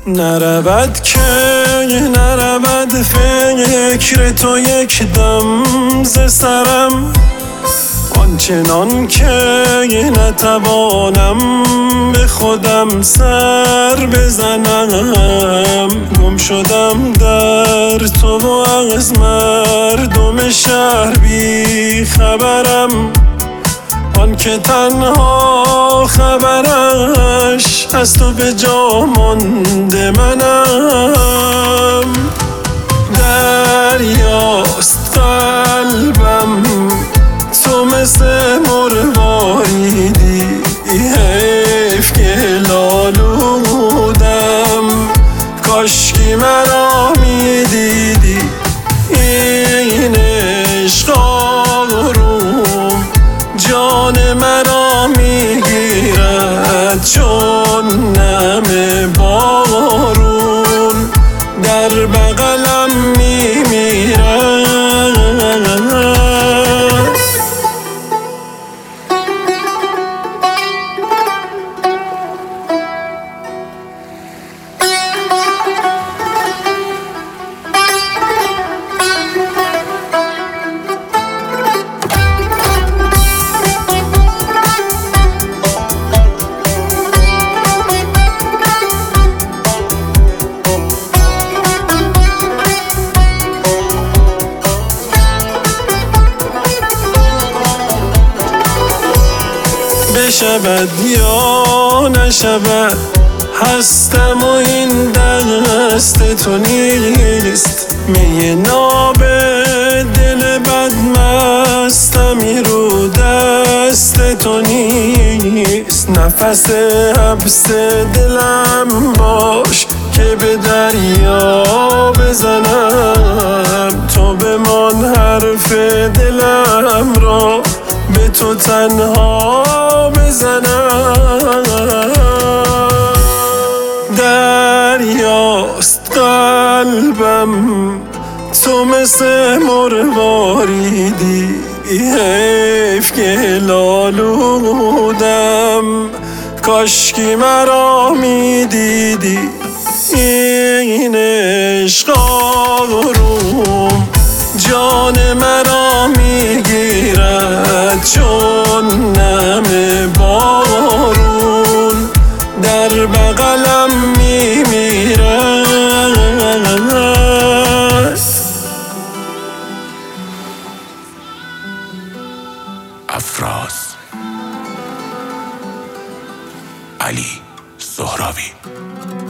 نرود که نرود فکر تو یک دم ز سرم، آنچنان که نتوانم به خودم سر بزنم. گم شدم در تو و از مردم شهر بی خبرم، آن که تنها خبرش از تو به جا مانده منم. دریاست قلبم تو مثل مرواریدی، حیف که لالودم، کاشکی مرا میدیدی. این عشق آروم جان مرا میگیرد چون نم بارون، در بغلم میمیرد. بشود یا نشود هستم و این دست تو نیست. می ناب دل بد مستمی رو دست تو نیست. نفس حبس دلم باش که به دریا بزنم، تو بمان حرف دلم را به تو تنها بزنم. دریاست قلبم تو مثل مرواریدی، حیف که لالودم، کاشکی مرا میدیدی. این عشق آروم جان مرا میگیرد چون نم بارون، در بغلم میمیرد. افراز علی سهراوی.